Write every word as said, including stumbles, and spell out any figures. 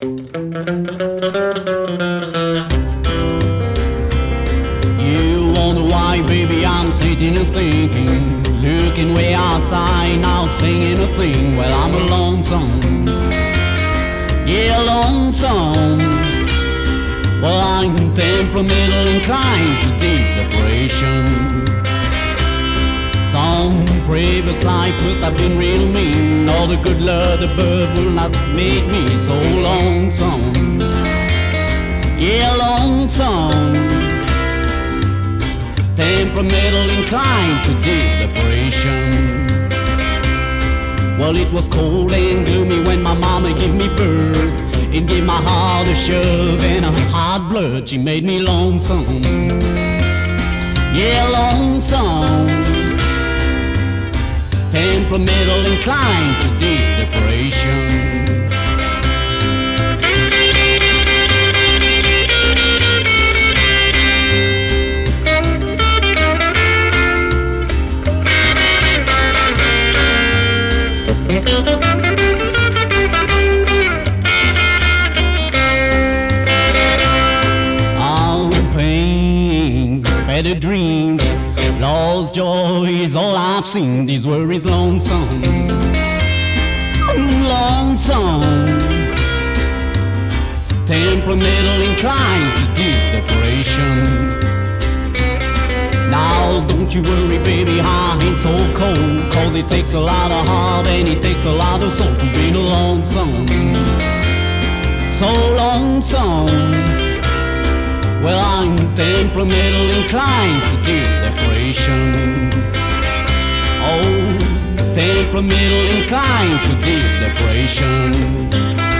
You wonder why, baby, I'm sitting and thinking, looking way outside, not saying a thing. Well, I'm a lonesome, yeah, lonesome. Well, I'm temperamental, inclined to deep depression. Some previous life must have been real mean. All the good love above will not make me so lonesome, yeah, lonesome. Temperamental, inclined to deep depression. Well, it was cold and gloomy when my mama gave me birth. It gave my heart a shove and a hot blood. She made me lonesome, yeah, lonesome. Temperamental, inclined to deep depression. I'm pain, faded dreams, lost joys, all I've seen. These worries lonesome, lonesome. Temperamental, inclined to deep depression. Now don't you worry, baby, I ain't so cold, cause it takes a lot of heart and it takes a lot of soul to be lonesome, so lonesome. Well, I'm temperamental, inclined to deep depression. Oh, temperamental, inclined to deep depression.